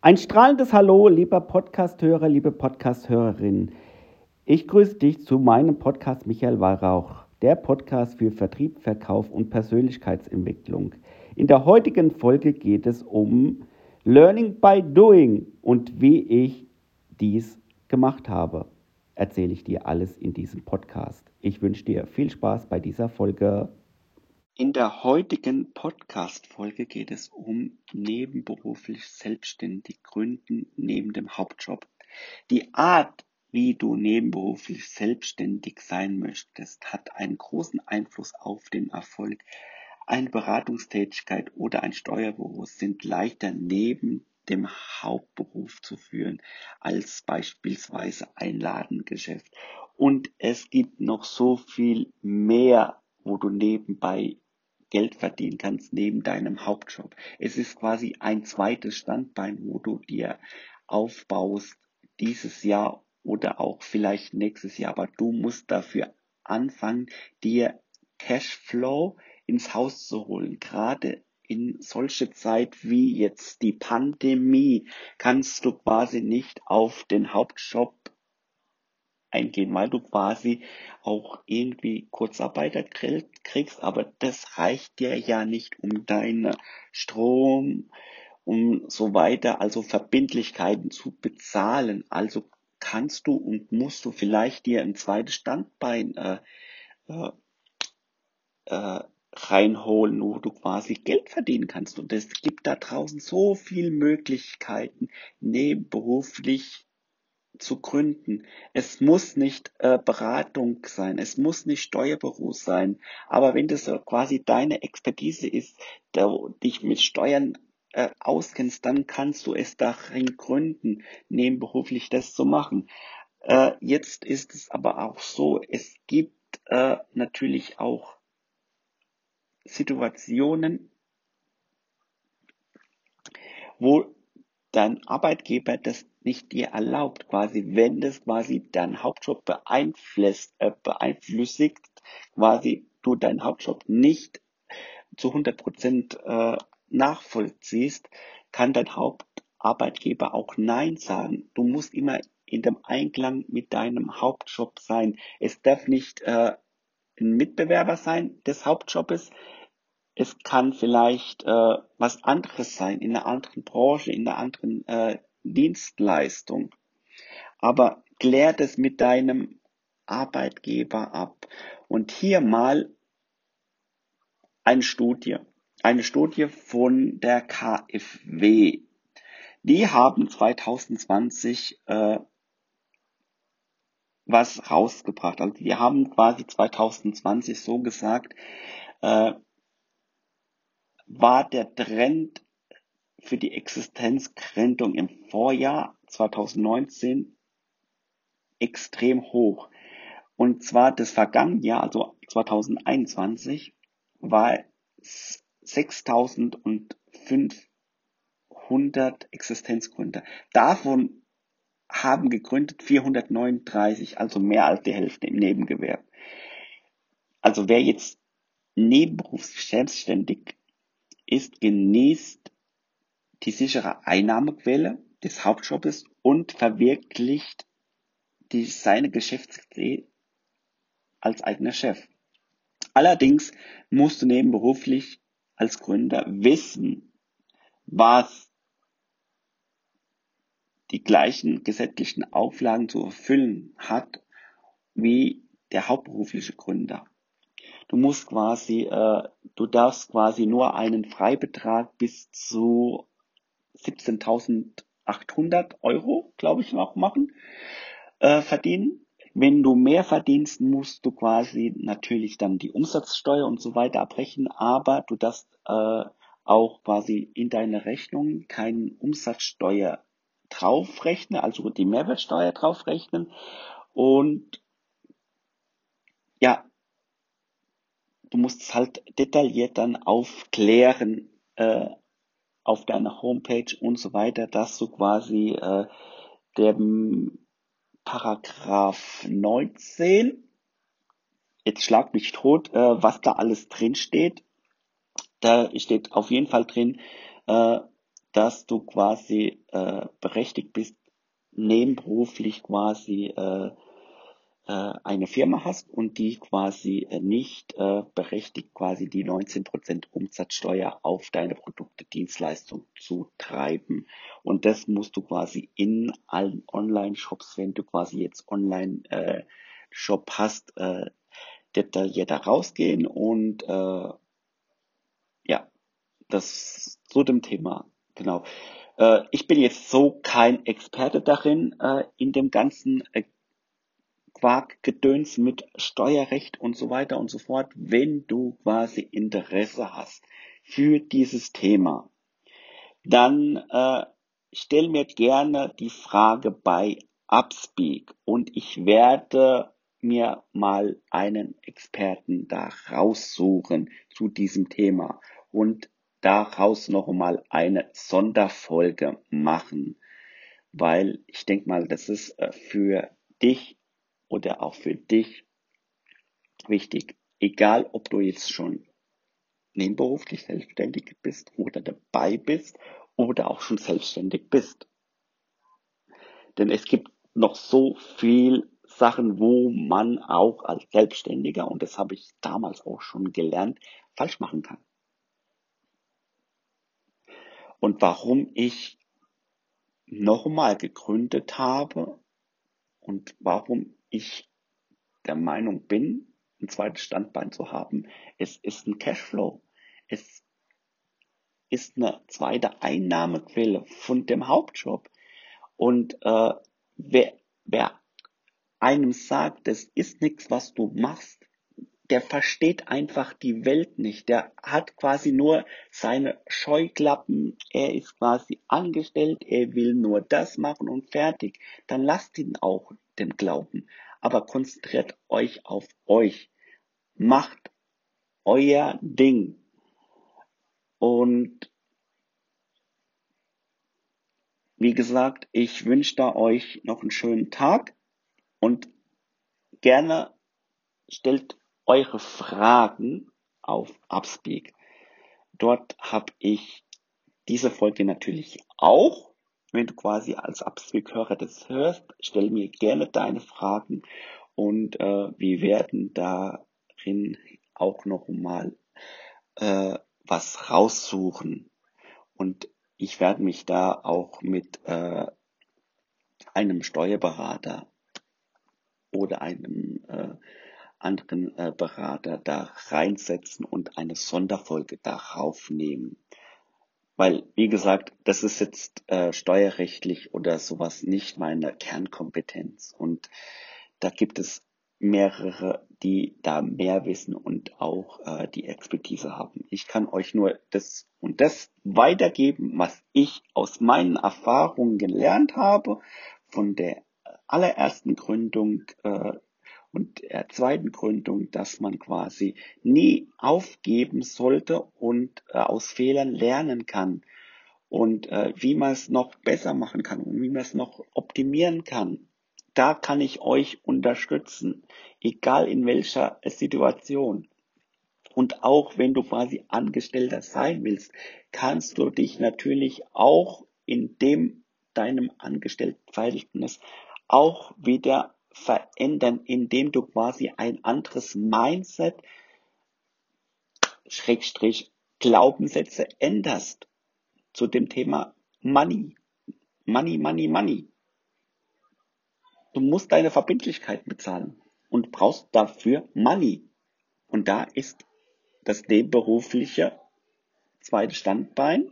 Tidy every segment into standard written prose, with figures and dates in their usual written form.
Ein strahlendes Hallo, lieber Podcasthörer, liebe Podcasthörerin. Ich grüße dich zu meinem Podcast Michael Weihrauch, der Podcast für Vertrieb, Verkauf und Persönlichkeitsentwicklung. In der heutigen Folge geht es um Learning by Doing und wie ich dies gemacht habe. Erzähle ich dir alles in diesem Podcast. Ich wünsche dir viel Spaß bei dieser Folge. In der heutigen Podcast-Folge geht es um nebenberuflich selbstständig gründen neben dem Hauptjob. Die Art, wie du nebenberuflich selbstständig sein möchtest, hat einen großen Einfluss auf den Erfolg. Eine Beratungstätigkeit oder ein Steuerbüro sind leichter neben dem Hauptberuf zu führen als beispielsweise ein Ladengeschäft. Und es gibt noch so viel mehr, wo du nebenbei Geld verdienen kannst neben deinem Hauptjob. Es ist quasi ein zweites Standbein, wo du dir aufbaust dieses Jahr oder auch vielleicht nächstes Jahr. Aber du musst dafür anfangen, dir Cashflow ins Haus zu holen. Gerade in solche Zeit wie jetzt die Pandemie kannst du quasi nicht auf den Hauptjob eingehen, weil du quasi auch irgendwie Kurzarbeitergeld kriegst, aber das reicht dir ja nicht, um deine Strom und so weiter, also Verbindlichkeiten zu bezahlen. Also kannst du und musst du vielleicht dir ein zweites Standbein äh, reinholen, wo du quasi Geld verdienen kannst. Und es gibt da draußen so viele Möglichkeiten, nebenberuflich zu gründen. Es muss nicht Beratung sein, es muss nicht Steuerbüro sein, aber wenn das quasi deine Expertise ist, da du dich mit Steuern auskennst, dann kannst du es darin gründen, nebenberuflich das zu machen. Jetzt ist es aber auch so, es gibt natürlich auch Situationen, wo dein Arbeitgeber das nicht dir erlaubt, quasi, wenn das quasi deinen Hauptjob beeinflusst, quasi du deinen Hauptjob nicht zu 100% nachvollziehst, kann dein Hauptarbeitgeber auch Nein sagen. Du musst immer in dem Einklang mit deinem Hauptjob sein. Es darf nicht ein Mitbewerber sein des Hauptjobes. Es kann vielleicht was anderes sein, in einer anderen Branche, in einer anderen Dienstleistung. Aber klär das mit deinem Arbeitgeber ab. Und hier mal eine Studie. Eine Studie von der KfW. Die haben 2020 was rausgebracht. Also die haben quasi 2020 so gesagt, war der Trend für die Existenzgründung im Vorjahr 2019 extrem hoch. Und zwar das vergangene Jahr, also 2021, war 6.500 Existenzgründer. Davon haben gegründet 439, also mehr als die Hälfte im Nebengewerbe. Also wer jetzt nebenberuflich selbstständig ist, genießt die sichere Einnahmequelle des Hauptjobs und verwirklicht seine Geschäftsidee als eigener Chef. Allerdings musst du nebenberuflich als Gründer wissen, was die gleichen gesetzlichen Auflagen zu erfüllen hat wie der hauptberufliche Gründer. Du darfst quasi nur einen Freibetrag bis zu 17.800 Euro, glaube ich, noch verdienen. Wenn du mehr verdienst, musst du quasi natürlich dann die Umsatzsteuer und so weiter abbrechen, aber du darfst auch quasi in deine Rechnung keine Umsatzsteuer draufrechnen, also die Mehrwertsteuer draufrechnen. Und ja, du musst es halt detailliert dann aufklären auf deiner Homepage und so weiter, dass du quasi dem Paragraph 19, jetzt schlag mich tot, was da alles drin steht. Da steht auf jeden Fall drin, dass du quasi berechtigt bist, nebenberuflich quasi eine Firma hast und die quasi nicht berechtigt, quasi die 19% Umsatzsteuer auf deine Produkte, Dienstleistung zu treiben. Und das musst du quasi in allen Online-Shops, wenn du quasi jetzt Online-Shop hast, detaillierter rausgehen und ja, das zu dem Thema. Genau. Ich bin jetzt so kein Experte darin, in dem ganzen Quark-Gedöns mit Steuerrecht und so weiter und so fort. Wenn du quasi Interesse hast für dieses Thema, dann stell mir gerne die Frage bei Upspeak und ich werde mir mal einen Experten da raussuchen zu diesem Thema und daraus noch mal eine Sonderfolge machen, weil ich denke mal, das ist für dich oder auch für dich wichtig, egal ob du jetzt schon nebenberuflich selbstständig bist oder dabei bist oder auch schon selbstständig bist. Denn es gibt noch so viel Sachen, wo man auch als Selbstständiger, und das habe ich damals auch schon gelernt, falsch machen kann. Und warum ich nochmal gegründet habe und warum ich der Meinung bin, ein zweites Standbein zu haben, es ist ein Cashflow. Es ist eine zweite Einnahmequelle von dem Hauptjob. Und wer einem sagt, das ist nichts, was du machst, der versteht einfach die Welt nicht. Der hat quasi nur seine Scheuklappen. Er ist quasi angestellt. Er will nur das machen und fertig. Dann lasst ihn auch den Glauben. Aber konzentriert euch auf euch. Macht euer Ding. Und wie gesagt, ich wünsche da euch noch einen schönen Tag und gerne stellt eure Fragen auf Upspeak. Dort habe ich diese Folge natürlich auch. Wenn du quasi als Upspeak-Hörer das hörst, stell mir gerne deine Fragen und wir werden darin auch noch mal was raussuchen. Und ich werde mich da auch mit einem Steuerberater oder einem anderen Berater da reinsetzen und eine Sonderfolge darauf nehmen. Weil, wie gesagt, das ist jetzt steuerrechtlich oder sowas nicht meine Kernkompetenz. Und da gibt es mehrere, die da mehr wissen und auch die Expertise haben. Ich kann euch nur das und das weitergeben, was ich aus meinen Erfahrungen gelernt habe, von der allerersten Gründung und der zweiten Gründung, dass man quasi nie aufgeben sollte und aus Fehlern lernen kann und wie man es noch besser machen kann und wie man es noch optimieren kann. Da kann ich euch unterstützen, egal in welcher Situation. Und auch wenn du quasi Angestellter sein willst, kannst du dich natürlich auch in deinem Angestelltenverhältnis auch wieder verändern, indem du quasi ein anderes Mindset, Schrägstrich, Glaubenssätze änderst zu dem Thema Money. Money, Money, Money. Du musst deine Verbindlichkeit bezahlen und brauchst dafür Money. Und da ist das nebenberufliche zweite Standbein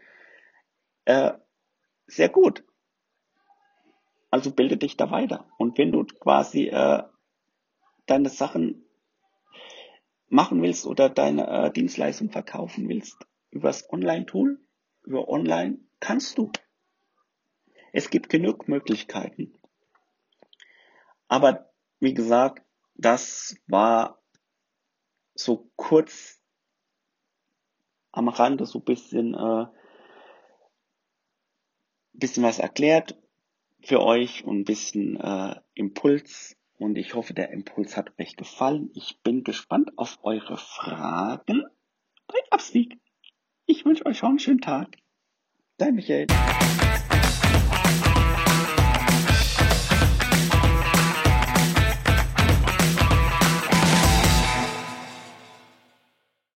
sehr gut. Also bilde dich da weiter. Und wenn du quasi deine Sachen machen willst oder deine Dienstleistung verkaufen willst übers Online-Tool, über Online, kannst du. Es gibt genug Möglichkeiten. Aber wie gesagt, das war so kurz am Rande so bisschen was erklärt für euch und ein bisschen Impuls. Und ich hoffe, der Impuls hat euch gefallen. Ich bin gespannt auf eure Fragen bei Upspeak. Ich wünsche euch schon einen schönen Tag. Dein Michael.